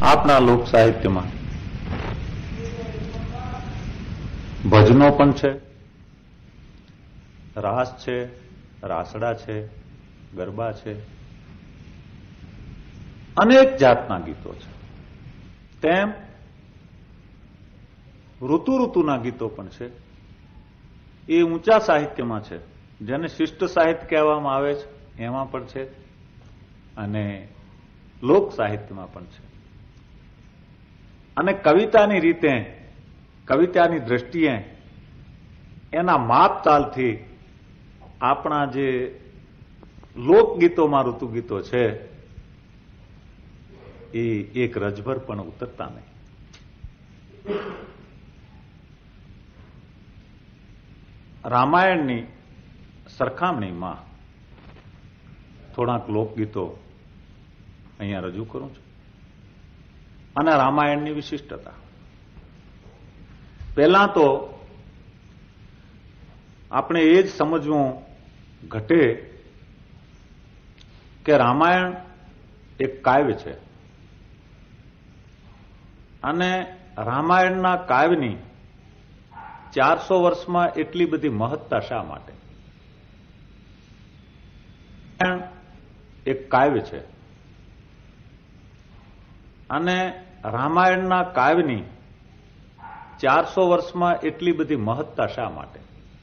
આપણા લોક સાહિત્યમાં ભજનો પણ છે, રાસ છે, રાસડા છે, ગરબા છે, અનેક જાતના ગીતો છે. તેમ ઋતુના ગીતો પણ છે. એ ઊંચા સાહિત્યમાં છે, જેને શિષ્ટ સાહિત્ય કહેવામાં આવે છે, એમાં પણ છે અને લોક સાહિત્યમાં પણ છે. અને કવિતાની રીતે, કવિતાની દ્રષ્ટિએ એના માપતાલથી આપણા જે લોકગીતોમાં ઋતુગીતો છે એ એક રજભર પણ ઉતરતા નહીં. રામાયણની સરખામણીમાં થોડાક લોકગીતો અહીંયા રજૂ કરું છું અને રામાયણની વિશિષ્ટતા. પહેલા તો આપણે એ જ સમજવું ઘટે કે રામાયણ એક કાવ્ય છે અને રામાયણના કાવ્યની 400 વર્ષમાં એટલી બધી મહત્તા શા માટે? એક કાવ્ય છે અને રામાયણના કાવ્યની 400 વર્ષમાં એટલી બધી મહત્તા શા માટે?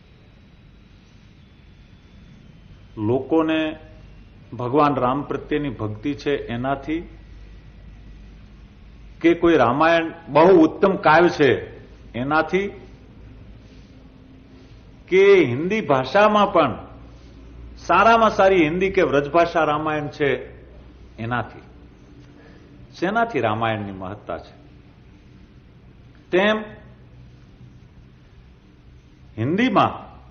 લોકોને ભગવાન રામ પ્રત્યેની ભક્તિ છે એનાથી, કે કોઈ રામાયણ બહુ ઉત્તમ કાવ્ય છે એનાથી, કે હિન્દી ભાષામાં પણ સારામાં સારી હિન્દી કે વ્રજભાષા રામાયણ છે એનાથી? શેનાથી રામાયણની મહત્તા છે? તેમ હિન્દીમાં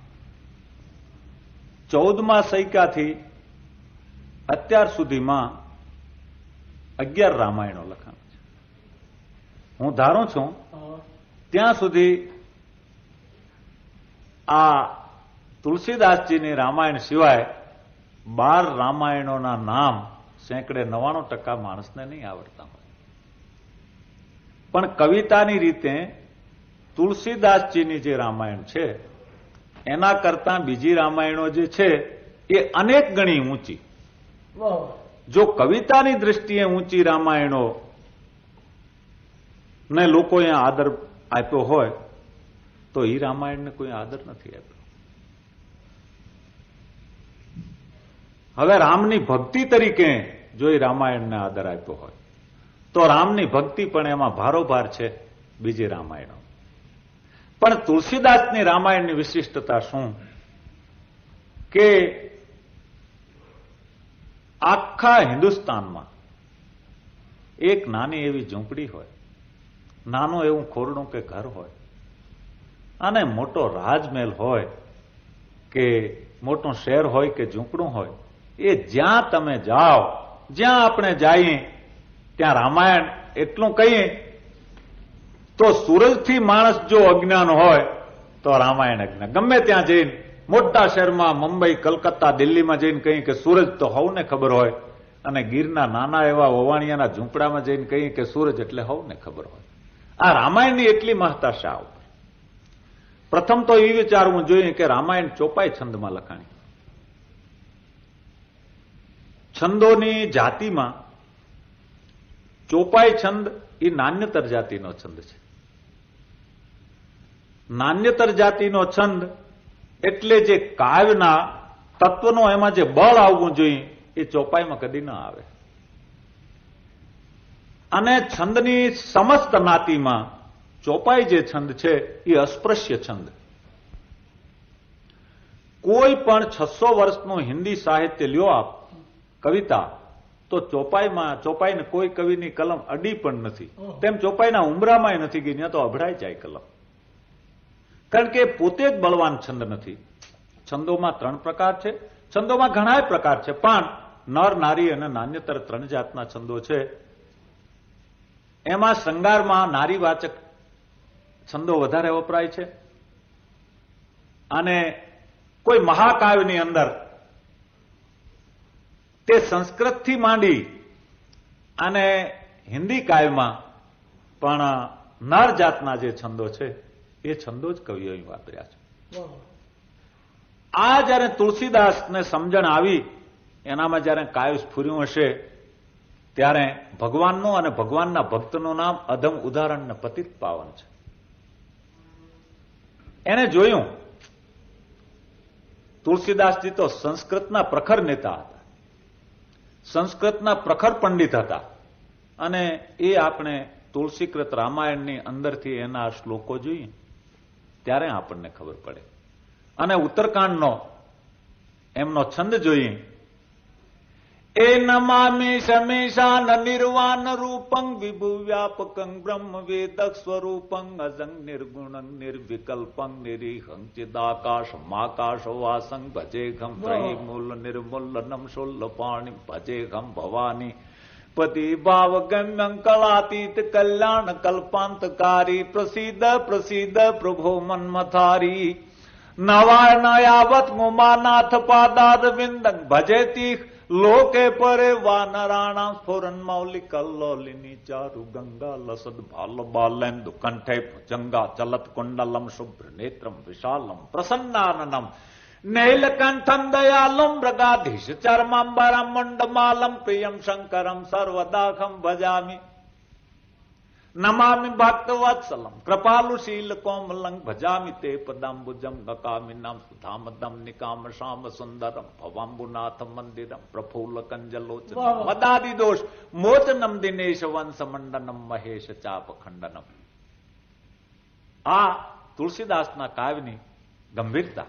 14મા સૈકાથી અત્યાર સુધીમાં 11 રામાયણો લખાણ છે. હું ધારું છું ત્યાં સુધી આ તુલસીદાસજીની રામાયણ સિવાય 12 રામાયણોના નામ સેંકડે 99% માણસને નહીં આવડતા હોય. પણ કવિતાની રીતે તુલસીદાસજીની જે રામાયણ છે એના કરતા બીજી રામાયણો જે છે એ અનેક ગણી ઊંચી. જો કવિતાની દ્રષ્ટિએ ઊંચી રામાયણો ને લોકોએ આદર આપ્યો હોય તો એ રામાયણને કોઈ આદર નથી આપ્યો. હવે રામની ભક્તિ તરીકે જો એ રામાયણને આદર આપ્યો હોય તો રામની ભક્તિ પણ એમાં ભારોભાર છે બીજી રામાયણો. પણ તુલસીદાસની રામાયણની વિશિષ્ટતા શું? કે આખા હિન્દુસ્તાનમાં એક નાની એવી ઝૂંપડી હોય, નાનું એવું ખોરડું કે ઘર હોય અને મોટો રાજમહેલ હોય કે મોટું શહેર હોય કે ઝૂંપડું હોય, એ જ્યાં તમે જાઓ, જ્યાં આપણે જઈએ ત્યાં રામાયણ. એટલું કહીએ તો સૂરજથી માણસ જો અજ્ઞાન હોય તો રામાયણ અજ્ઞાન. ગમે ત્યાં જઈને મોટા શહેરમાં મુંબઈ, કલકત્તા, દિલ્હીમાં જઈને કહીએ કે સૂરજ તો હવને ખબર હોય, અને ગીરના નાના એવા ઓવાણિયાના ઝૂંપડામાં જઈને કહીએ કે સૂરજ એટલે હવને ખબર હોય. આ રામાયણની એટલી મહત્તા શા ઉપર? પ્રથમ તો એ વિચારવું જોઈએ કે રામાયણ ચોપાઈ છંદમાં લખાણી. છંદોની જાતિમાં ચોપાઈ છંદ એ નાન્યતર જાતિનો છંદ છે. નાન્યતર જાતિનો છંદ એટલે જે કાવ્યના તત્વનો એમાં જે બળ આવવું જોઈએ એ ચોપાઈમાં કદી ન આવે. અને છંદની સમસ્ત નાતીમાં ચોપાઈ જે છંદ છે એ અસ્પૃશ્ય છંદ. કોઈ પણ 600 વર્ષનું હિન્દી સાહિત્ય લ્યો આપ, કવિતા, તો ચોપાઈને કોઈ કવિની કલમ અડી પણ નથી. તેમ ચોપાઈના ઉમરામાં નથી ગઈ, ત્યાં તો અભડાઈ જાય કલમ. કારણ કે પોતે જ બળવાન છંદ નથી. છંદોમાં 3 પ્રકાર છે. છંદોમાં ઘણા પ્રકાર છે, પણ નર, નારી અને નાન્યતર 3 જાતના છંદો છે. એમાં શૃંગારમાં નારીવાચક છંદો વધારે વપરાય છે અને કોઈ મહાકાવ્યની અંદર તે સંસ્કૃતથી માંડી અને હિન્દી કાવ્યમાં પણ નર જાતના જે છંદો છે એ છંદો જ કવિઓએ વાપર્યા છે. આ જયારે તુલસીદાસને સમજણ આવી, એનામાં જયારે કાવ્ય સ્ફુર્યું હશે, ત્યારે ભગવાનનું અને ભગવાનના ભક્તનું નામ અધમ ઉદાહરણ ને પતિત પાવન છે. એને જોયું, તુલસીદાસજી તો સંસ્કૃતના પ્રખર નેતા હતા, સંસ્કૃતના પ્રખર પંડિત હતા, અને એ આપણે તુલસીકૃત રામાયણની અંદરથી એના શ્લોકો જોઈએ ત્યારે આપણને ખબર પડે. અને ઉત્તરકાંડનો એમનો છંદ જોઈએ, એ નમામિ શમેશાન નિર્વાણ રૂપં વિભુ વ્યાપકં બ્રહ્મ વેદ સ્વરૂપં અજંગ નિર્ગુણં નિર્વિકલ્પં નિરીહં ચિદાકાશમાકાશ વાસં ભજેઘમ ત્રયમૂલ નિર્મૂલનમ શુલ્લપાણિ ભજેઘમ ભવાની પતિ ભાવ ગમ્યં કલાતીત કલ્યાણ કલ્પાંતકારી પ્રસિદ્ધ પ્રસિદ્ધ પ્રભો મન્મથારી નવા નયાવત મુમાનાથ પાદાદ વિંદં ભજેતી લોકે પરે વાનરાણામ સ્ફુરન મૌલિ કલ્લોલિની ચારુ ગંગા લસદ ભાલ બાલેન્દુ કંઠે ભુજંગા ચલત કુંડલમ શુભ્ર નેત્રમ વિશાલમ પ્રસન્નાનનમ નૈલકંઠમ દયાલુમ મૃગાધીશ ચર્માંબરમ મંડમાલમ પ્રિયમ શંકરમ સર્વદાખમ ભજામિ નમામિ ભક્તવત્સલમ કૃપાલુશીલ કોમલં ભજામિ તે પદાંબુજમ ગકામિનામ સુધામદમ નિકામ શામ સુંદરમ ભવાંબુનાથ મંદિરમ પ્રફુલ્લ કંજલોચન મદાદિ દોષ મોચનમ દિનેશ વંશ મંડનમ મહેશ ચાપ ખંડનમ. આ તુલસીદાસના કાવ્યની ગંભીરતા.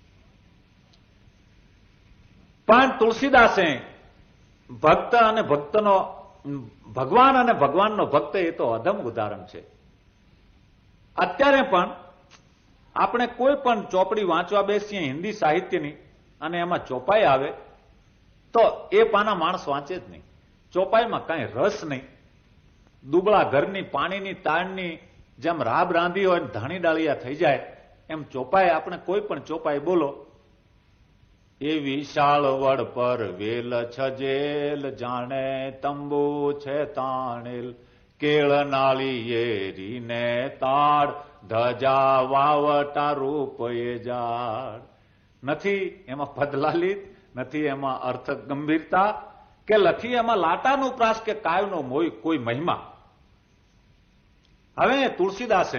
પણ તુલસીદાસે ભક્ત અને ભક્તનો, ભગવાન અને ભગવાનનો ભક્ત એ તો અધમ ઉદાહરણ છે. અત્યારે પણ આપણે કોઈ પણ ચોપડી વાંચવા બેસીએ હિન્દી સાહિત્યની, અને એમાં ચોપાઈ આવે તો એ પાના માણસ વાંચે જ નહીં. ચોપાઈમાં કઈ રસ નહીં. દુબળા ઘરની પાણીની તાણની જેમ રાબ રાંધી હોય ધાણી ડાળિયા થઈ જાય એમ ચોપાઈ, આપણે કોઈ પણ ચોપાઈ બોલો, એ વિશાળ વડ પર વેલ છજેલ જાણે તંબુ છે તાણેલ કેળ નાળી એરીને તાડ ધજા વાવટા રૂપ એ જાડ. નથી એમાં પદલાલિત, નથી એમાં અર્થ ગંભીરતા, કે નથી એમાં લાટાનું પ્રાસ કે કાવ્યનો કોઈ મહિમા. હવે તુલસીદાસે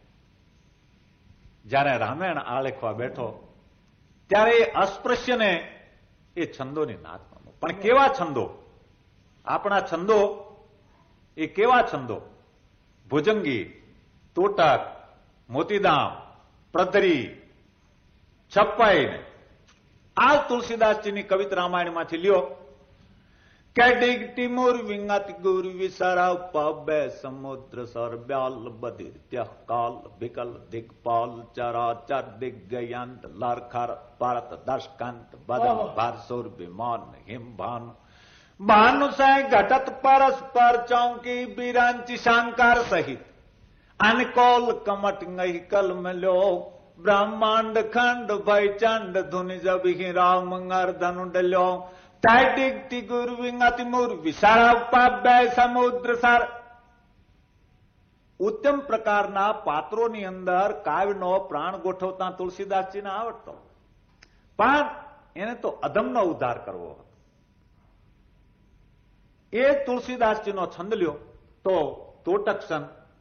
જયારે રામાયણ આલેખવા બેઠો ત્યારે એ અસ્પૃશ્યને એ છંદોની નાથમાં, પણ કેવા છંદો, આપણા છંદો એ કેવા છંદો, ભુજંગી, તોટક, મોતીદામ, પ્રધરી, છપ્પાઈ, આ તુલસીદાસજીની કવિતા રામાયણમાંથી લ્યો. કેડિગ ટિમુર વિંગત ગુર વિસરા પબે સમુદ્ર સર બ્યાલ બધિર ત્યહ કાલ બિકલ દિગ્પાલ ચરાચર દિગ્ગયંત લારખાર ભારત દશકાંત બદન ભારસુર વિમાન હિમભાન ભાનુ સે ઘટત પરસ્પર ચૌકી બિરાંચી શાંકાર સહિત અનકોલ કમટ ગઈ કલ મલ્યો બ્રહ્માંડ ખંડ ભય ચંડ ધુનિ જબ હિ રામ અર્ધન ડલ્યો તૈડિગ તિગુર વિંગતિમુર વિશાળા સમુદ્ર સર. ઉત્તમ પ્રકારના પાત્રોની અંદર કાવ્યનો પ્રાણ ગોઠવતા તુલસીદાસજીને આવડતો, પણ એને તો અધમનો ઉદ્ધાર કરવો હતો. એ તુલસીદાસજીનો છંદ લ્યો તો તોટકસન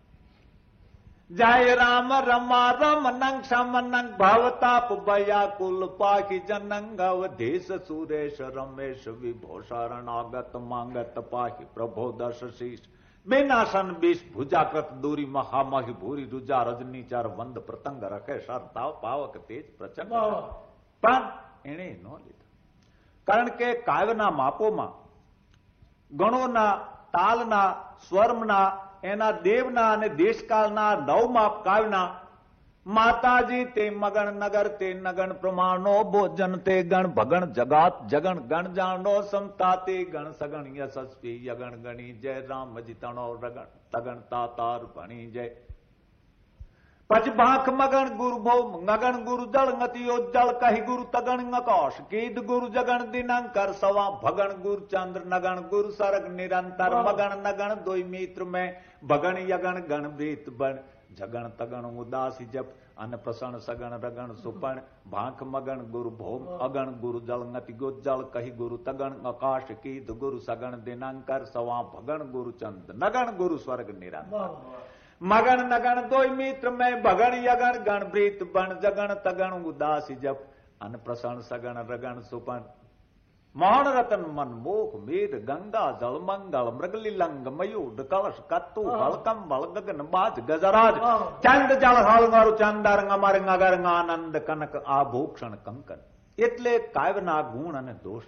જય રામ રમા રમ નંગ સમનંગ ભવતાપ ભયાકુલ પાખી જનંગ અવધેશ સુરેશ રમેશ વિભો શરણાગત માંગત પાહી પ્રભો દશ શીશ બેનાશન બીશ ભુજાકૃત દૂરી મહામહી ભૂરી રૂજા રજની ચાર વંદ પ્રતંગ રખે શરતાવ પાવક તેજ પ્રચંડ. પણ એને ન લીધા, કારણ કે કાવ્યના માપોમાં ગણોના, તાલના, સ્વર્મના, એના દેવના અને દેશકાળના નવમાપ કાવ્યના માતાજી તે મગણ નગર તે નગણ પ્રમાણો ભોજન તે ગણ ભગણ જગાત જગણ ગણ જાણો સમતા તે ગણ સગણ યશસ્વી યગણ ગણી જય રામ જીતણો રગણ તગણ તાતાર ભણી જય. પછી ભાખ મગણ ગુરુ ભૌમ ગગન ગુરુ જળ ગતિયો જળ કહી ગુરુ તગણ આકાશ કીધ ગુરુ જગણ દિનાંકર સવા ભગણ ગુરુ ચંદ્ર નગણ ગુરુ સરગ નિરંતર મગણ નગણ દોઈ મિત્ર મેં ભગણ યગણ ગણ ભીત બણ જગણ તગણ ઉદાસી જપ અને પ્રસણ સગણ રગણ સુપણ ભાંખ મગણ ગુરુ ભૌમ અગણ ગુરુ જળ ગતિ ગો જળ કહી ગુરુ તગણ આકાશ કીધ ગુરુ સગણ દિનાંકર સવા ભગણ ગુરુ ચંદ્ર નગણ ગુરુ સ્વર્ગ નિરંતર મગણ નગણ દોય મિત્ર મેં ભગણ યગણ ગણ ભ્રીત બણ જગણ તગણ ઉદાસી જપ અને પ્રસણ સગણ રગણ સુપણ મોહન રતન મન મોહ મીર ગંગા જળ મંગળ મૃગલિલંગ મયુડ કળશ કત્તુ હળકમ બળ ગગન બાજ ગજરાજ ચંદ જળ હળ મારું ચંદાર અમાર નગર આનંદ કનક આભૂષણ કંકન એટલે કાવ્યના ગુણ અને દોષ.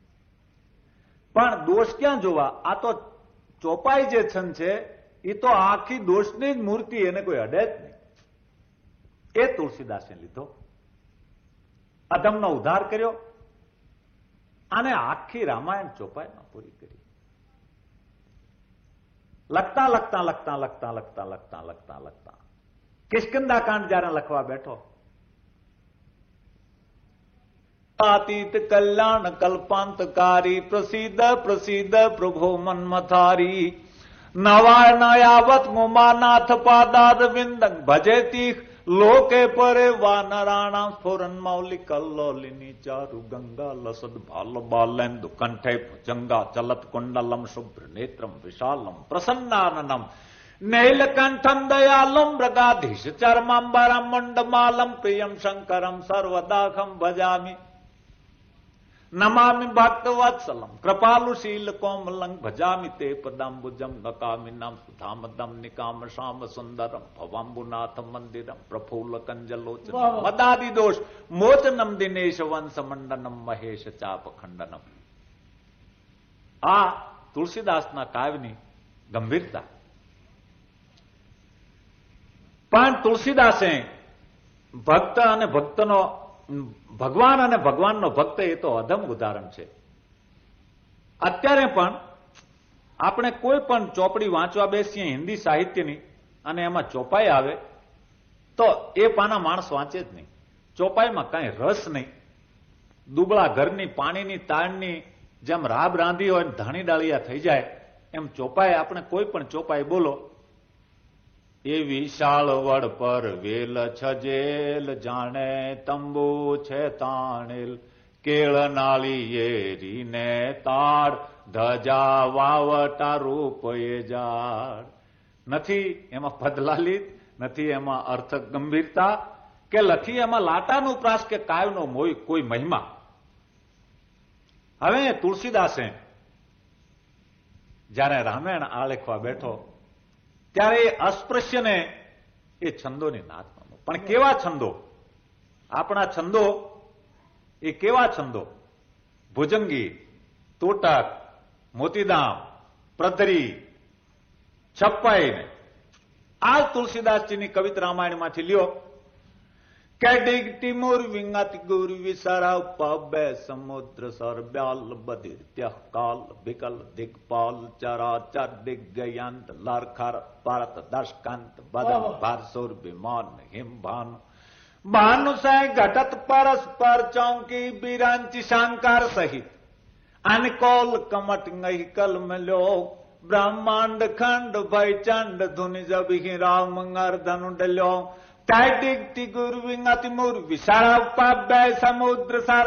પણ દોષ ક્યાં જોવા? આ તો ચોપાઈ જે છંદ છે એ તો આખી દોષની જ મૂર્તિ, એને કોઈ અડે જ નહીં. એ તુલસીદાસે લીધો, અધમનો ઉદ્ધાર કર્યો અને આખી રામાયણ ચોપાઈમાં પૂરી કરી. લખતા લખતા લખતા લખતા લખતા લખતા લખતા લખતા કિષ્કિંધા કાંડ જયારે લખવા બેઠો, અતીત કલ્યાણ કલ્પાંતકારી પ્રસિદ્ધ પ્રસિદ્ધ પ્રભો મન્મથારી નવાયનાયાવત મુમાનાથ પાદાદ વિંદંગ ભજેતી લોકે પરે વાનરાણામ સ્ફુરન મૌલિ કલ્લોલિની ચારુ ગંગા લસદ ભાલ બાલેન્દુ કંઠે ભુજંગા ચલત કુંડલમ શુભ્ર નેત્રમ વિશાલમ પ્રસન્નાનનમ નૈલકંઠમ દયાલમ મૃગાધીશ ચર્માંબરમ મંડમાલમ પ્રિયમ શંકરમ સર્વદાખમ ભજામિ નમામિ ભક્ત વત્સલમ કૃપાલુશીલ કોમલં ભજામિ તે પદાંબુજમ નકામિનામ સુધામદમ નિકામ શામ સુંદરમ ભવાંબુનાથ મંદિરમ પ્રફુલ્લ કંજલોચનમ મદાદિ દોષ મોચનમ દિનેશ વંશ મંડનમ મહેશ ચાપ ખંડનમ. આ તુલસીદાસના કાવ્યની ગંભીરતા. પણ તુલસીદાસે ભક્ત અને ભક્તનો ભગવાન અને ભગવાનનો ભક્ત એ તો અધમ ઉદાહરણ છે. અત્યારે પણ આપણે કોઈ પણ ચોપડી વાંચવા બેસીએ હિન્દી સાહિત્યની અને એમાં ચોપાઈ આવે તો એ પાના માણસ વાંચે જ નહીં. ચોપાઈમાં કઈ રસ નહીં. દુબળા ઘરની પાણીની તાણની જેમ રાબ રાંધી હોય ધાણી ડાળિયા થઈ જાય એમ ચોપાઈ, આપણે કોઈ પણ ચોપાઈ બોલો એ વિશાળ વડ પર વેલ છજેલ જાણે તંબુ છે તાણેલ કેળ નાળી એરીને તાળ ધજા વાવટા રૂપ એ જાળ. નથી એમાં પદલાલિત, નથી એમાં અર્થ ગંભીરતા, કે નથી એમાં લાટાનું પ્રાસ કે કાવ્યનો કોઈ મહિમા. હવે તુલસીદાસે જયારે રામાયણ આલેખવા બેઠો ત્યારે એ અસ્પૃશ્યને એ છંદોની નાથમાં. પણ કેવા છંદો? આપણા છંદો એ કેવા છંદો? ભુજંગી, તોટક, મોતીદામ, પ્રધરી, છપ્પાઈ. આ તુલસીદાસજીની કવિત રામાયણમાંથી લ્યો. કેડિગ ટિમુર વિંગાતિ ગુરુ વિસરા પબે સમુદ્ર સર બ્યાલ બધિર ત્યહ કાલ બિકલ દિગપાલ ચરાચર દિગ્ગયંત લારખાર ભારત દર્શકાંત બદન ભારસુર વિમાન હિમ ભાનુ ભાનુ સહ ઘટત પરસ્પર ચૌકી બિરાંચી શાંકાર સહિત અનકોલ કમટ ગઈ કલ મલ્યો બ્રહ્માંડ ખંડ ભય ચંડ ધુનિ જબી રામ મંગર ધનુ ડલ્યો कैडिग गुरु विंगातिमुर विशाळा સમુદ્ર સર.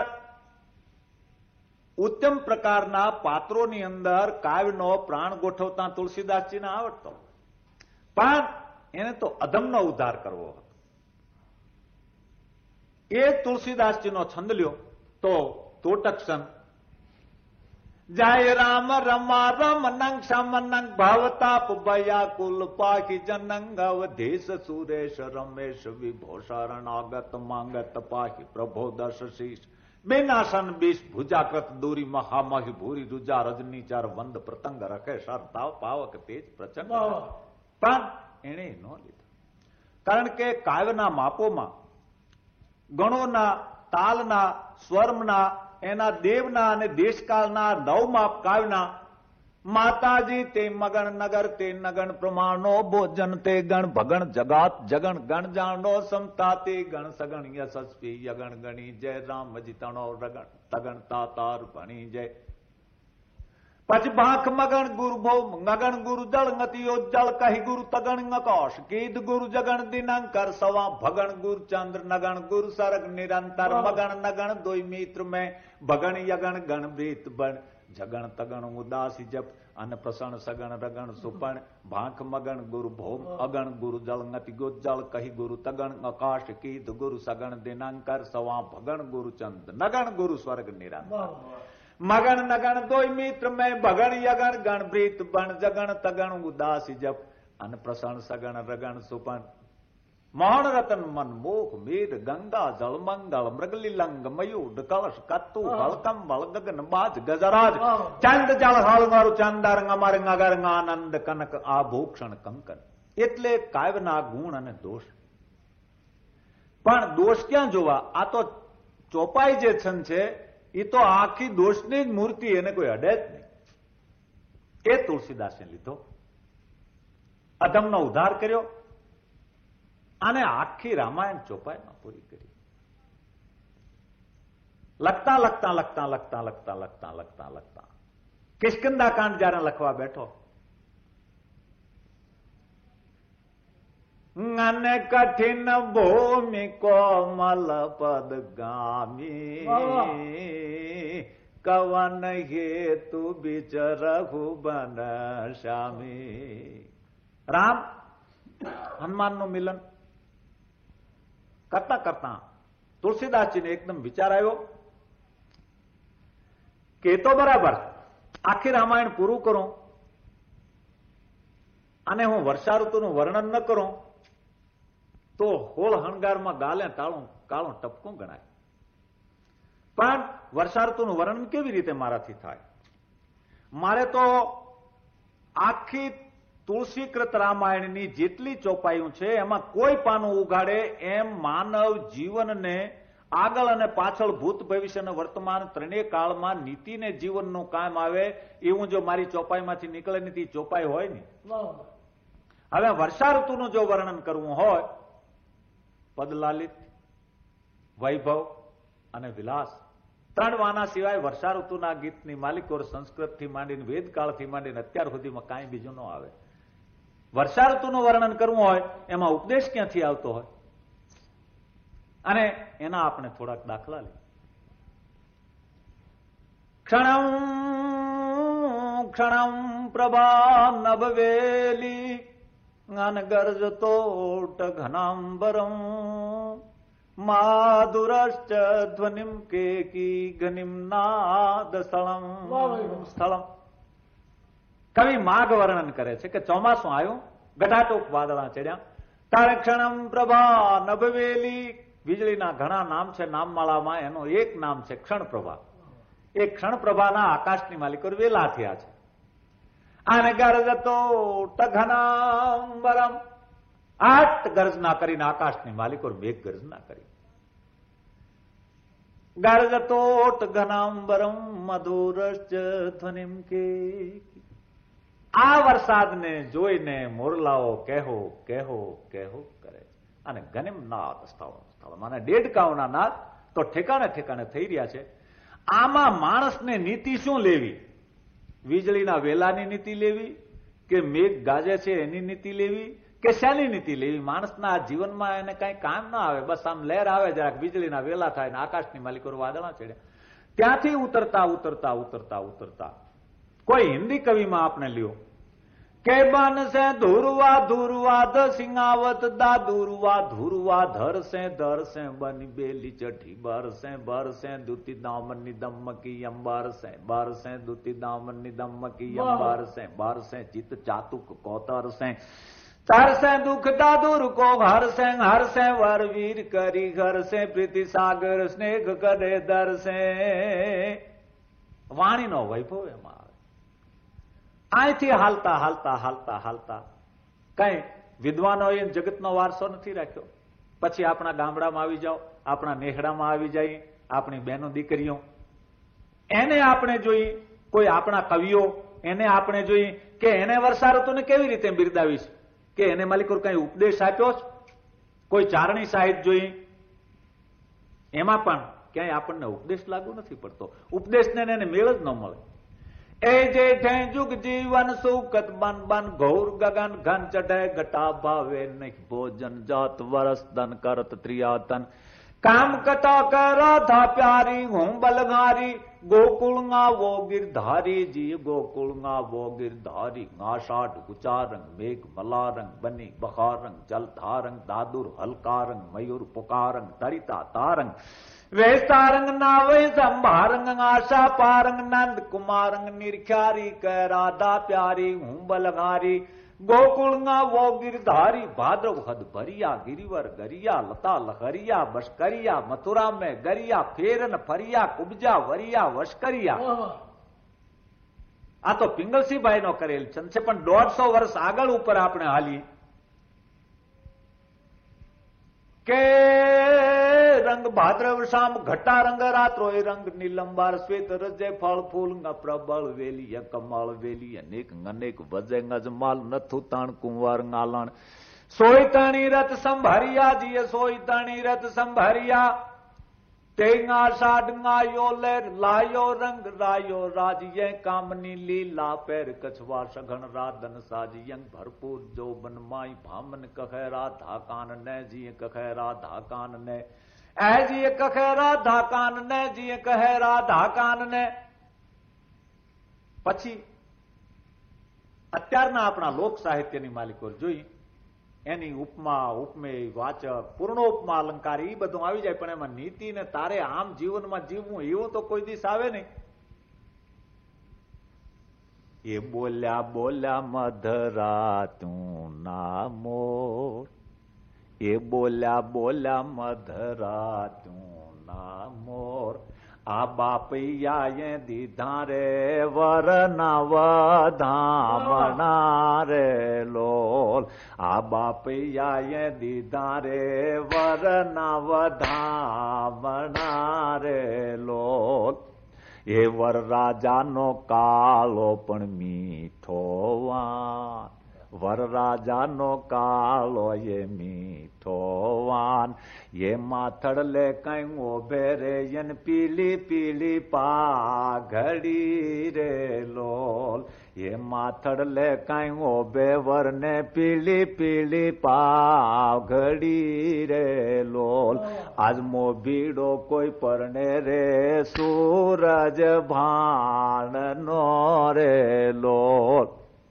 ઉત્તમ પ્રકારના પાત્રોની અંદર કાવ્યનો પ્રાણ ગોઠવતા તુલસીદાસજીને આવડતો, પણ એને તો અધમનો ઉદ્ધાર કરવો હતો. એ તુલસીદાસજીનો છંદ લ્યો તો તોટક છંદ. જય રામ રમા રમ નંગ સમનંગ ભાવતાપ ભયાકુલ પાખી જનંગ અવધેશ સુરેશ રમેશ વિભો શરણાગત માંગત પાહી પ્રભો દશ શીશ બેનાશન બીશ ભુજાકૃત દૂરી મહામહી ભૂરી રૂજા રજની ચાર વંદ પ્રતંગ રખે સર તાવ પાવક તેજ પ્રચંડ. પણ એને ન લીધો, કારણ કે કાવ્યના માપોમાં ગણોના, તાલના, સ્વર્મના, એના દેવના અને દેશકાળના નવ માપ કાવ્યના માતાજી તે મગણ નગર તે નગણ પ્રમાણો ભોજન તે ગણ ભગણ જગાત જગણ ગણ જાણો સમતા તે ગણ સગણ યશસ્વી યગણ ગણી જય રામ જીતણો રગણ તગણ તાતાર ભણી જય પછી ભાખ મગણ ગુરુ ભો નગણ ગુરુ જળ ngતિયો જળ કહી ગુરુ તગણ આકાશ કીધ ગુરુ જગણ દિનાંકર સવા ભગણ ગુરુ ચંદ્ર નગણ ગુરુ સરગ નિરંતર મગણ નગણ દોઈ મિત્ર મેં ભગણ યગણ ગણ પ્રીત બણ જગણ તગણ ઉદાસી જપ અન પ્રસણ સગણ રગણ સુપણ ભાખ મગણ ગુરુ ભોમ અગણ ગુરુ જળ ngતિ ગો જળ કહી ગુરુ તગણ આકાશ કીધ ગુરુ સગણ દિનાંકર સવા ભગણ ગુરુ ચંદ્ર નગણ ગુરુ સ્વર્ગ નિરંતર મગણ નગણ દોઈ મિત્ર મેં ભગણ યગણ ગણ પ્રીત બણ જગણ તગણ ઉદાસી જપ અન પ્રસણ સગણ રગણ સુપણ મોહન રતન મન મોખ મીર ગંગા જળ મંગળ મૃગલિલંગ મયુડ કલશ કત્તુ હલકમ વળ ગગન બાજ ગજરાજ ચંદ જળ હળગારું ચંદારંગ અમારંગ અગરંગ આનંદ કનક આભૂષણ કંકન એટલે કાવ્યના ગુણ અને દોષ. પણ દોષ ક્યાં જોવા? આ તો ચોપાઈ જે છંદ છે એ તો આખી દોષની જ મૂર્તિ, એને કોઈ અડે જ નહીં. એ તુલસીદાસે લીધો, અધમનો ઉદ્ધાર કર્યો અને આખી રામાયણ ચોપાઈમાં પૂરી કરી. લખતા લખતા લખતા લખતા લખતા લખતા લખતા લખતા કિષ્કિંધા કાંડ જયારે લખવા બેઠો અને કઠિન ભૂમિ કોમલ પદ ગામી કવન હેતુ બીચ રઘુબન શ્યામી. રામ હનુમાનનું મિલન કરતા કરતા તુલસીદાસજીને એકદમ વિચાર આવ્યો કે તો બરાબર આખી રામાયણ પૂરું કરું અને હું વર્ષા ઋતુનું વર્ણન ન કરું તો હોળ હણગારમાં ગાલે કાળું ટપકું ગણાય. પણ વર્ષા ઋતુનું વર્ણન કેવી રીતે મારાથી થાય? મારે તો આખી તુલસીકૃત રામાયણની જેટલી ચોપાઈઓ છે એમાં કોઈ પાનું ઉગાડે એમ માનવ જીવનને આગળ અને પાછળ ભૂત ભવિષ્ય અને વર્તમાન ત્રણેય કાળમાં નીતિને જીવનનું કામ આવે એવું જો મારી ચોપાઈમાંથી નીકળે ને તે ચોપાઈ હોય ને. હવે વર્ષા ઋતુનું જો વર્ણન કરવું હોય, પદલાલિત, વૈભવ અને વિલાસ ત્રણ વાના સિવાય વર્ષા ઋતુના ગીતની માલિકો સંસ્કૃતથી માંડીને વેદકાળથી માંડીને અત્યાર સુધીમાં કાંઈ બીજું ન આવે. વર્ષા ઋતુનું વર્ણન કરવું હોય એમાં ઉપદેશ ક્યાંથી આવતો હોય? અને એના આપણે થોડાક દાખલા લઈએ. ક્ષણમ ક્ષણમ પ્રભા નભવેલી જ્ઞાન ગર્જતોટ ઘનાંબરમ માધુરશ્ચ ધ્વનિમ કેકી ઘનિમ નાદ સ્થળમ. કવિ માઘ વર્ણન કરે છે કે ચોમાસું આવ્યું, ગઢાટોપ વાદળા ચડ્યા, તારે ક્ષણમ પ્રભા નભવેલી. વીજળીના ઘણા નામ છે નામમાળામાં, એનું એક નામ છે ક્ષણ પ્રભા. એ ક્ષણ પ્રભાના આકાશની માલિકો વેલા થયા છે. અને ગરજતો ઘનાંબરમ, આઠ ગર્જના કરીને આકાશની માલિકો મેઘ ગર્જના કરી. ગરજતોટ ઘનાંબરમ મધુરશ્ચ ધ્વનિમ કે. આ વરસાદને જોઈને મોરલાઓ કહેવો કહેવો કહેવો કરે અને ઘનિમ નાદ સ્થળ અને દેડકાઓના નાદ તો ઠેકાણે ઠેકાણે થઈ રહ્યા છે. આમાં માણસને નીતિ શું લેવી? વીજળીના વેલાની નીતિ લેવી કે મેઘ ગાજે છે એની નીતિ લેવી કે શાની નીતિ લેવી? માણસના જીવનમાં એને કઈ કામ ના આવે, બસ આમ લહેર આવે જરાક, વીજળીના વેલા થાય ને આકાશની માલિકો વાદળા ચડ્યા. ત્યાંથી ઉતરતા ઉતરતા ઉતરતા ઉતરતા કોઈ હિન્દી કવિમાં આપણે લ્યો કે બન સે ધુરવા ધુરવા ધ સિંગાવત દા ધુરવા ધુરવા ધર સે બની બેલી ચઠી બર સે દુતી દામની દમકી અંબાર સે દુતી દામની દમકી અંબાર સે ચિત ચાતુક કોતર સે તર સે દુખ દાદુર કો હર સે વર વીર કરી ઘર સે પ્રીતિ સાગર સ્નેહ કરે દર સે. વાણીનો વૈભવ એમાં અહીંથી હાલતા હાલતા હાલતા હાલતા કઈ વિદ્વાનોએ જગતનો વારસો નથી રાખ્યો. પછી આપણા ગામડામાં આવી જાઓ, આપણા નેહડામાં આવી જાય, આપણી બહેનો દીકરીઓ એને આપણે જોઈ, કોઈ આપણા કવિઓ એને આપણે જોઈએ કે એને વર્ષા ઋતુને કેવી રીતે બિરદાવીશ, કે એને માલિકો કઈ ઉપદેશ આપ્યો છે? કોઈ ચારણી સાહિત્ય જોઈ, એમાં પણ ક્યાંય આપણને ઉપદેશ લાગુ નથી પડતો. ઉપદેશને એને મેળ જ ન મળે. એ જેઠે જુગ જીવન સુકત બન બન ઘોર ગગન ઘન ચઢે ઘટા ભાવે નહીં ભોજન જાત વરસ ધન કરત ત્રિયાતન કામ કથા કરો થા પ્યારી હું બલગારી ગોકુળ વો ગિરધારી જી ગોકુળ વો ગિરધારી આષાઢ ઉચારંગ મેઘ મલારંગ બની બહારંગ જલધારંગ દાદુર હલકારંગ મયુર પુકારંગ તરિતા તારંગ વેસ્તારંગ નાવે સંભારંગ આશા પારંગ નંદ કુમારંગ નિરખ્યારી કે રાધા પ્યારી હું બલગારી ગોકુળ વો ગિરધારી ભાદ્રવ હદ ભરિયા ગિરિવર ગરિયા લતા લહરિયા બશકરિયા મથુરા મેં ગરિયા ફેરન ફરિયા કુબજા વરિયા વશકરિયા. આ તો પિંગલસિંહભાઈ નો કરેલ છંદ છે, પણ 150 વર્ષ આગળ ઉપર આપણે હાલી કે રંગ ભાદ્રવ શામ ઘટા રંગ રાત્રો એ રંગ નીલંબાર શ્વેત રજે ફળ ફૂલ પ્રબળ વેલી કમળ વેલી અનેક અનેક વજે ગજમાલ નથુ તાણ કુંવાર ગાલણ સોય તણી રથ સંભારિયા જીએ સોય તણી રથ સંભારિયા તેંગા સાડંગાયો લેર લાયો રંગ રાયો રાજ્ય કામની લીલા પેર કછવા સઘન રાધન સાજિયંગ ભરપૂર જોબન માઈ ભામન કહે રાધા કાન ને જીએ કહે રાધા કાન ને એ જીએ કહે રાધા કાન ને જીએ કહે રાધા કાન ને. પછી અત્યારના આપણા લોક સાહિત્યની માલિકો જોઈ એની ઉપમા ઉપમેય વાચક પૂર્ણોપમા અલંકાર એ બધું આવી જાય, પણ એમાં નીતિ ને તારે આમ જીવનમાં જીવવું એવું તો કોઈ દિવસ આવે નહીં. એ બોલ્યા બોલ્યા મધરા તું ના મોર, એ બોલ્યા બોલ્યા મધરા તું ના મોર આ બાપૈયા દીધા રે વરના વધામણા રે લોલ આ બાપૈયા દીધા રે વરના વધામણા રે લોલ. એ વર રાજાનો કાળો પણ મીઠો વાન, વર રાજાનો કાળો એ મીઠો વાન એ માથડ લે કઈ ઓભે રે યન પીલી પીલી પાઘડી રે લોલ એ માથડ લે કઈ ઓભે વરને પીલી પીલી પાઘડી રે લોલ. આજ મોભીડો કોઈ પરણે રે સૂરજ ભાણ નો રે લોલ.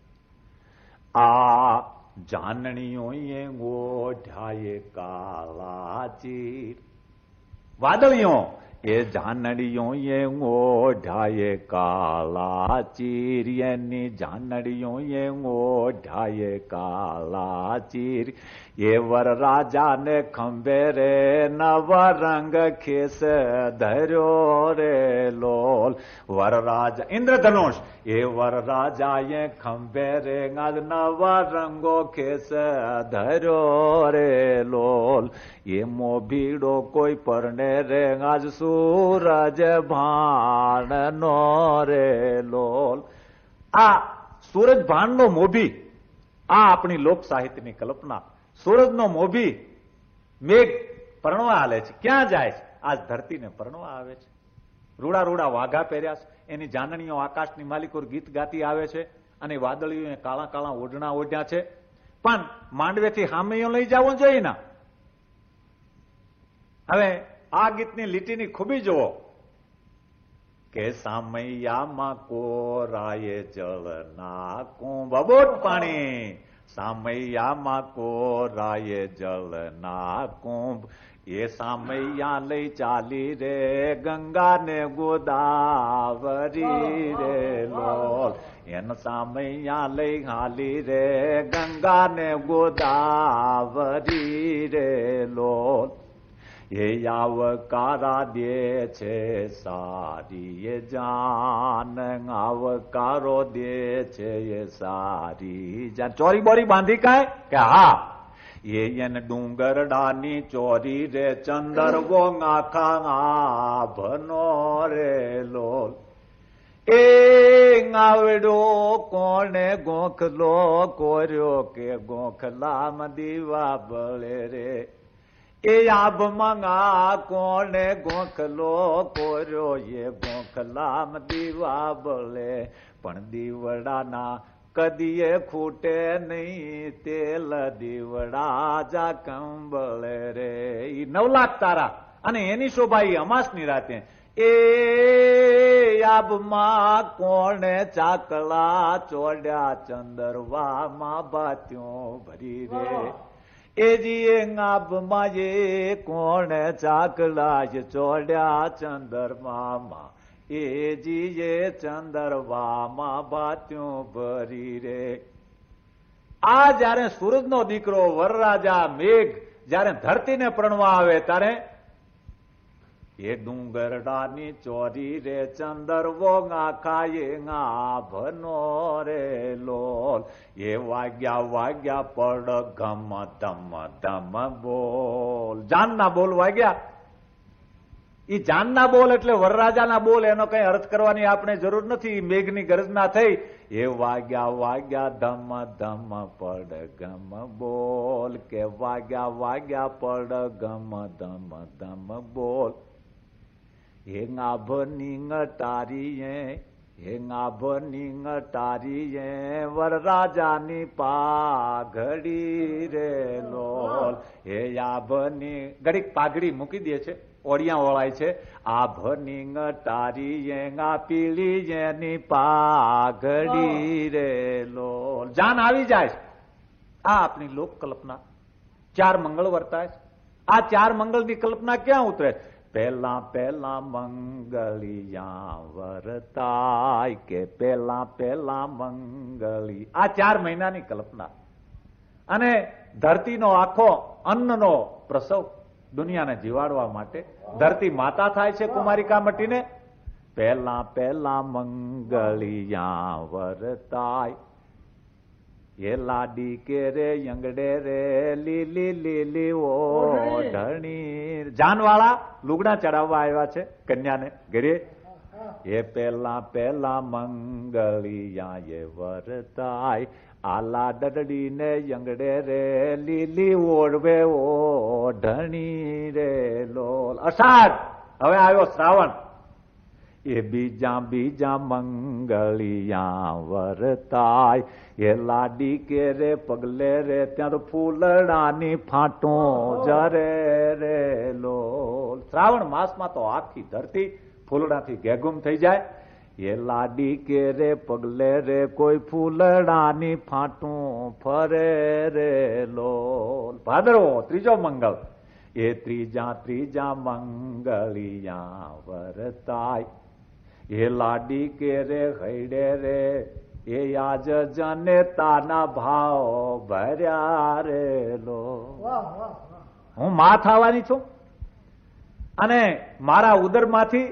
આ જાનણીઓ ઓઢાએ કાલા ચીર, વાદળીઓ એ જાનડીઓ ઓઢાએ કાલા ચીર, એની જાનડીઓ ઓઢાએ કાલા ચીર. એ વર રાજાને ખંભે રે નવ રંગ ખેસ ધર્યો રે લોલ. વર રાજા ઇન્દ્રધનુષ એ વર રાજાએ ખંભે રે નવ રંગો ખેસ ધર્યો રે લોલ. એ મોભીડો કોઈ પરણે રે આજ સૂરજ ભાણ નો રે લોલ. આ સૂરજ ભાણ નો મોભી આ આપણી લોક સાહિત્યની કલ્પના. સૂરજનો મોભી મેઘ પરણવા હાલે છે, ક્યાં જાય છે? આજ ધરતીને પરણવા આવે છે. રૂડા રૂડા વાઘા પહેર્યા છે, એની જાનણીઓ આકાશની માલિકો ગીત ગાતી આવે છે, અને વાદળીઓ કાળા કાળા ઓઢણા ઓઢ્યા છે. પણ માંડવેથી હામેયો લઈ જવું જોઈએ ના. હવે આ ગીતની લીટીની ખૂબી જુઓ કે સામૈયામાં કોરાએ જળ નાખું બબોટ પાણી, સામૈયામાં કોરાએ જળ નાખું. એ સામૈયા લઈ ચાલી રે ગંગા ને ગોદાવરી રે લોલ. એન સામૈયા લઈ હાલી રે ગંગા ને ગોદાવરી રે લોલ. એ આવકારા દે છે સારી જાન, આવકારો દે છે એ સારી જાન. ચોરી બોરી બાંધી કાય કે હા એને ડુંગરડાની ચોરી રે ચંદરવો આખા આભનો રે લોલ. એ આવડો કોણે ગોખલો કોર્યો કે ગોખલામાં દીવા બળે રે. એ આભમાં કોણે ગોખલો કોર્યો એ ગોખલામાં દીવા બળે. પણ દીવડાના કદીએ ખૂટે નહીં તેલ દીવડા જા કંબળે રે. ઈ 9 લાખ તારા અને એની શોભા ઈ અમાસની રાતે. એ આબમાં કોણે ચાકલા ચોડ્યા ચંદરવામાં બાત્યો ભરી રે. એજી આબમાં એ કોણે ચાકલા ચોડ્યા ચંદરવામાં એજી એ ચંદરવામાં બાત્યો ભરી રે. આ જયારે સૂરજનો દીકરો વરરાજા મેઘ જયારે ધરતીને પ્રણવા આવે ત્યારે એ ડુંગરડાની ચોરી રે ચંદરવો ખાયે ભનો રે લોલ. એ વાગ્યા પડ ગમ ધમ ધમ બોલ. જાનના બોલ વાગ્યા. ઈ જાનના બોલ એટલે વરરાજાના બોલ. એનો કઈ અર્થ કરવાની આપણે જરૂર નથી. મેઘની ગર્જના થઈ. એ વાગ્યા ધમ ધમ પડ ગમ બોલ કે વાગ્યા પડ ગમ ધમ ધમ બોલ. હે નાભની ટારીએ વરરાજાની પાઘડી રે લોલ. હે આભની ઘડીક પાઘડી મૂકી દે છે, ઓળિયા ઓળાય છે. આભની ટારીએ પીળી એની પાઘડી રે લોલ. જાન આવી જાય. આ આપણી લોક કલ્પના 4 મંગળ વર્તાય. આ 4 મંગળની કલ્પના ક્યાં ઉતરે? પહેલા મંગળિયા વર્તાય કે પહેલા મંગળી. આ 4 મહિનાની કલ્પના. અને ધરતીનો આખો અન્નનો પ્રસવ દુનિયાને જીવાડવા માટે ધરતી માતા થાય છે કુમારિકા મટીને. પહેલા મંગળિયા વર્તાય. એ લાડી કે રે યંગડે રે લીલી લીલી ઓઢણી. જાનવાળા લુગડા ચડાવવા આવ્યા છે કન્યાને ઘરે. એ પહેલા મંગળિયા એ વર્તાય. આલા ડડડી ને યંગડે રે લીલી ઓઢવે ઓઢણી રે લોલ. અષાઢ હવે આવ્યો શ્રાવણ. એ બીજા મંગળિયા વર્તાય. એ લાડી કે રે પગલે રે ત્યાં તો ફૂલડાની ફાંટો જરે રે લોલ. શ્રાવણ માસમાં તો આખી ધરતી ફૂલડાથી ઘેગુમ થઈ જાય. એ લાડી કે રે પગલે રે કોઈ ફૂલડાની ફાંટું ફરે રે લોલ. ભાદરવો 3જો મંગળ. એ ત્રીજા મંગળિયા વર્તાય. એ લાડી કે રે હૈડે રે એ આજ જને તાના ભાવ ભર્યા રે લો. હું માં થવાની છું અને મારા ઉદરમાંથી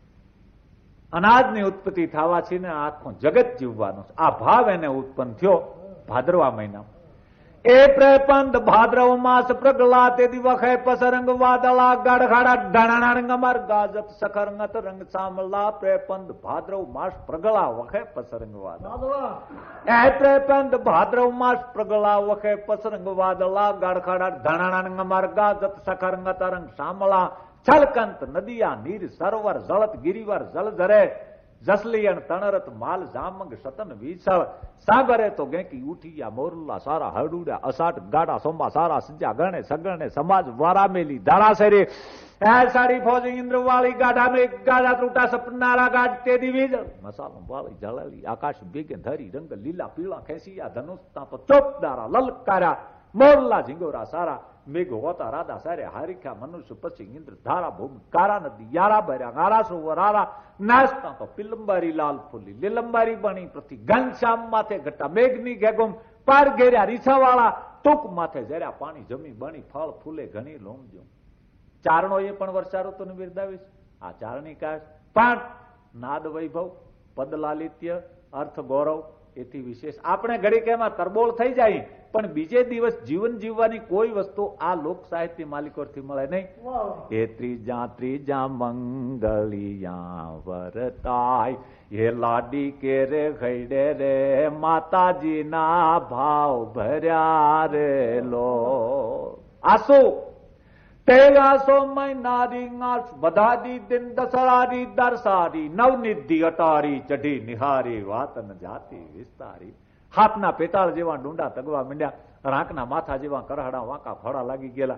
અનાજની ઉત્પત્તિ થવા છે ને આખું જગત જીવવાનું. આ ભાવ એને ઉત્પન્ન થયો ભાદરવા મહિના. એ પ્રપંદ ભાદ્રવ માસ પ્રગલા તે દિવખે પસરંગ વાદળા ગાઢખાડા ઢાણારંગ અમર ગાજત સખરંગત રંગ સામલા. પ્રપંદ ભાદ્રવ માસ પ્રગલા વખે પસરંગ વાદળા. એ પ્રપંદ ભાદ્રવ માસ પ્રગલા વખે પસરંગ વાદળા ગાઢખાડા ઢાણારંગ અમર ગાજત સખરંગત રંગ સામલા. છલકંત નદિયા નીર સરોવર જળત ગિરિવર જલ ધરે જસલિયણ તણરત માલ જામંગ સતન વિસળ. સાગરે તો ગેંકી ઉઠિયા મોરલા સારા હરડુડા અસાટ ગાડા સોંબા સારા સજ્જા ગણે સગણે સમાજ વારામેલી ધારાસરી. સાડી ફોજ ઇન્દ્ર વાળી ગાઢા મેં ગાઢા તૂટા સપનારા ગાઢ તે દિવી મસાલો વાળી જળેલી આકાશ બેગે ધરી રંગ લીલા પીળા ખેંસિયા ધનુષ તાપ ચોપદારા લલકારા મોરલા ઝીંગોરા સારા મેઘ હોતા રાધા સારે હારિખ્યા મનુષ્ય પછી ઇન્દ્ર ધારા ભૂમિ કારા નદી યારા ભર્યા ગારા સુવરારા નાચતા તો પિલંબારી લાલ ફૂલી લીલંબારી બની પ્રતિ ઘનશ્યામ માથે ઘટા મેઘની ઘેગુમ પાર ઘેર્યા રીછાવાળા ટૂંક માથે જર્યા પાણી જમી બની ફળ ફૂલે ઘણી લોમજો. ચારણો એ પણ વર્ષા ઋતુને બિરદાવીશ. આ ચારણી કાશ પણ નાદ વૈભવ પદ લાલિત્ય અર્થ ગૌરવ એથી વિશેષ આપણે ઘડીક એમાં તરબોળ થઈ જાય, પણ બીજે દિવસ જીવન જીવવાની કોઈ વસ્તુ આ લોક સાહિત્ય માલિકોથી મળે નહીં. એ ત્રીજા મંગલિયા વરતાય, એ લાડી કે રે ખૈડે રે માતાજીના ભાવ ભર્યા રે લો. આસુ તેગાસો મહિનારી બધાદી દિન દસરારી દરસારી નવનિધિ અટારી ચઢી નિહારી વાતન જાતિ વિસ્તારી. હાથના પેટાળ જેવા ડુંડા તગવા માંડ્યા, રાંકના માથા જેવા કરહડા વાંકા ફળા લાગી ગયેલા.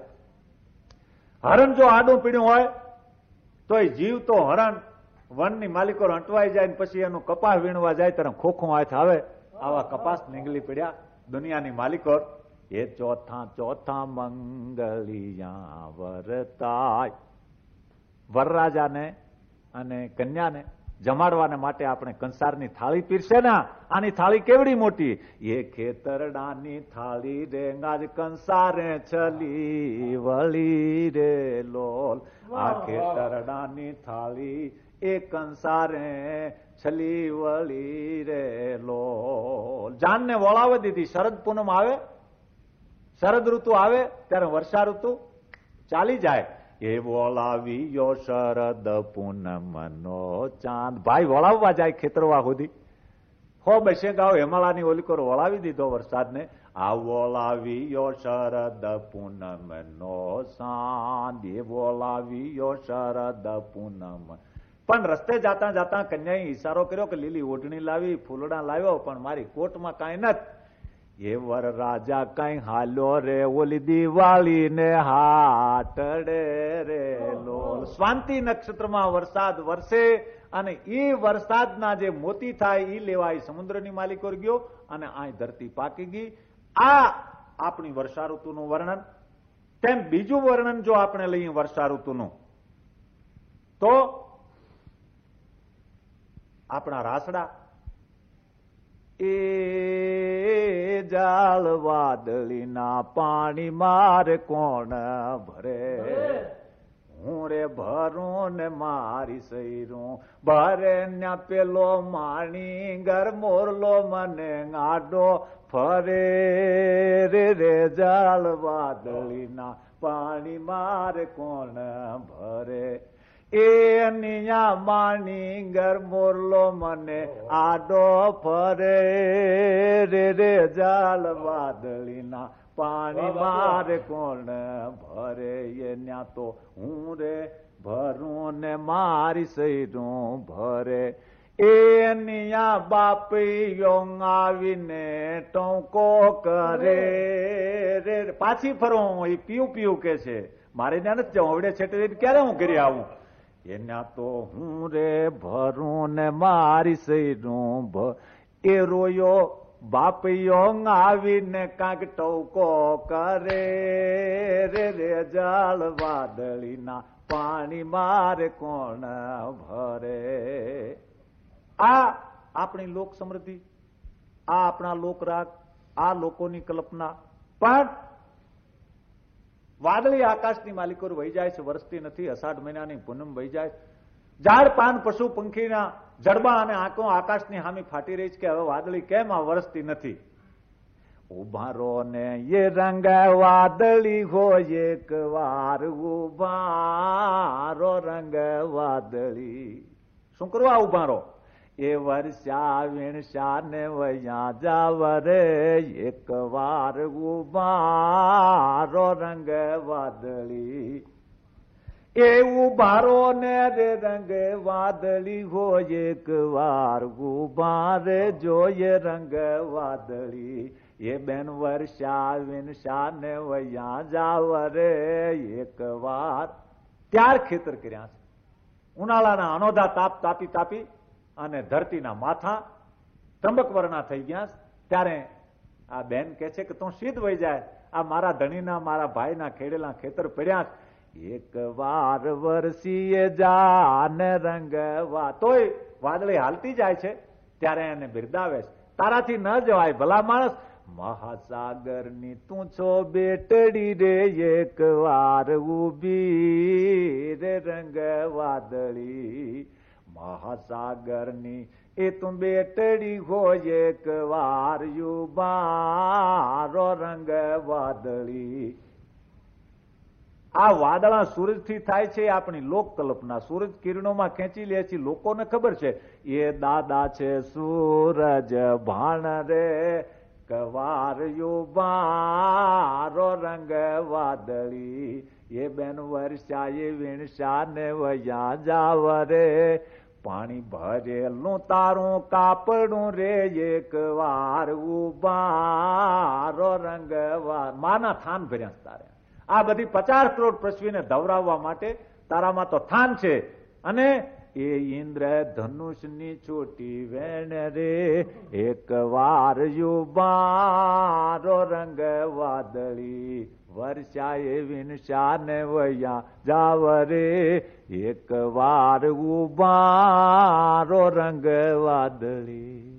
હરણ જો આડું પીડ્યું હોય તો જીવ તો હરણ વનની માલિકો અંટવાઈ જાય, પછી એનું કપાસ વીણવા જાય ત્યારે ખોખું હાથ આવે. આવા કપાસ નીંગલી પડ્યા દુનિયાની માલિકો. એ ચોથા મંગલિયા વરતાય. વરરાજાને અને કન્યાને જમાડવાને માટે આપણે કંસારની થાળી પીરશે ને. આની થાળી કેવડી મોટી, એ ખેતરડાની થાળી રે ગાજ કંસારે છલી વળી રે લોલ. આ ખેતરડાની થાળી એ કંસારે છલી વળી રે લોલ. જાનને વળાવી દીધી. શરદ પૂનમ આવે, શરદ ઋતુ આવે ત્યારે વર્ષા ઋતુ ચાલી જાય. એ વળાવ્યો શરદ પૂનમનો ચાંદ. ભાઈ વળાવવા જાય ખેતરવા સુધી. હો બસે ગાવ હેમાળાની ઓલીકોર વળાવી દીધો વરસાદને. આ વળાવ્યો શરદ પૂનમનો ચાંદ, એ વળાવ્યો શરદ પૂનમ. પણ રસ્તે જાતા જાતા કન્યાએ ઈશારો કર્યો કે લીલી ઓઢણી લાવી, ફૂલડા લાવ્યો, પણ મારી કોટમાં કાંઈ નથી. એ વર રાજા કઈ હાલ્યો રે ઓલી દિવાળી ને હાટડે રે લોલ. સ્વાંતિ નક્ષત્રમાં વરસાદ વરસે અને એ વરસાદના જે મોતી થાય એ લેવા એ સમુદ્રની માલિકો ગયો અને આ ધરતી પાકી ગઈ. આ આપણી વર્ષા ઋતુનું વર્ણન. તેમ બીજું વર્ણન જો આપણે લઈએ વર્ષા ઋતુનું તો આપણા રાસડા એ જાળ વાદળીના પાણી મારે કોણ ભરે. હું રે ભરું ને મારી સૈરું ભરે ન્યા પેલો માણી ઘર મોરલો મને આડો ફરે રે રે જાળ વાદળીના પાણી મારે કોણ ભરે. એ નિયા માણી ઘર મોરલો મને આડો ફરે રે રે જાળ વાદળીના પાણી મારે કોણ ભરે. એ ન્યા તો હું રે ભરું ને મારી સૈરું ભરે. એ નિયા બાપીયો આવીને ટોંકો કરે રે. પાછી ફરો એ પીવું પીવું કે છે, મારે ત્યાં નથી જવું. હવે છેટે ક્યારે હું ઘરે આવું. એના તો હું રે ભરું ને મારી સૈરું એ રોયો બાપયો આવીને કાંક ટોકો કરે રે રે જાળ વાદળીના પાણી મારે કોણ ભરે. આ આપણી લોક સમૃદ્ધિ, આ આપણા લોકરાગ, આ લોકોની કલ્પના. પણ વાદળી આકાશની માલિકો વહી જાય છે, વરસતી નથી. અષાઢ મહિનાની પૂનમ વહી જાય. ઝાડ પાન પશુ પંખીના જડબા અને આંખો આકાશની હામી ફાટી રહી છે કે હવે વાદળી કેમ આ વરસતી નથી. ઉભારો ને એ રંગ વાદળી હોય એક વાર ઉભારો રંગ વાદળી. શું કરવા ઉભારો? એ વર્ષા વીણશા ને વયા જાવ રે એક વાર ઉભારો રંગ વાદળી. એ ઉભારો ને રે રંગ વાદળી હોય એક વાર ઉભારે જોઈએ રંગ વાદળી. એ બેન વર્ષા વીણશા ને વયા જાવ રે એક વાર. ત્યાર ખેતર કર્યા છે. ઉનાળાના અનોધા તાપ તાપી તાપી અને ધરતીના માથા ત્રંબક વર્ણા થઈ ગયા. ત્યારે આ બેન કે છે કે તું સીધ વહી જાય. આ મારા ધણીના મારા ભાઈના ખેડેલા ખેતર પડ્યા. એક વાર વરસીએ જાને રંગવા. તોય વાદળી હાલતી જાય છે. ત્યારે એને બિરદાવે છે. તારાથી ન જવાય ભલા માણસ. મહાસાગરની તું છો બેટડી રે એક વાર ઉભી રે રંગ વાદળી. મહાસાગરની એ તું બેટડી હોય એક વાર યુબારો રંગ વાદળી. આ વાદળા સૂરજથી થાય છે આપણી લોક કલ્પના. સૂરજ કિરણોમાં ખેંચી લે છે, લોકોને ખબર છે એ દાદા છે સૂરજ ભાણ રે કવાર યુબારો રંગ વાદળી. એ બેન વર્ષા એ વીણશા ને વયા જાવ રે પાણી ભરેલું તારું કાપડું રે એક વાર ઉબારો રંગ વાર. માના થાન ભર્યા તારે. આ બધી 50 કરોડ પૃથ્વીને ધવરાવવા માટે તારામાં તો થાન છે. અને એ ઇન્દ્ર ધનુષની છોટી વેણ રે એક વાર યુબારો રંગ વાદળી. વર્ષાએ વિનશા ને વયા જાવ રે એક વાર ઉબારો રંગ વાદળી.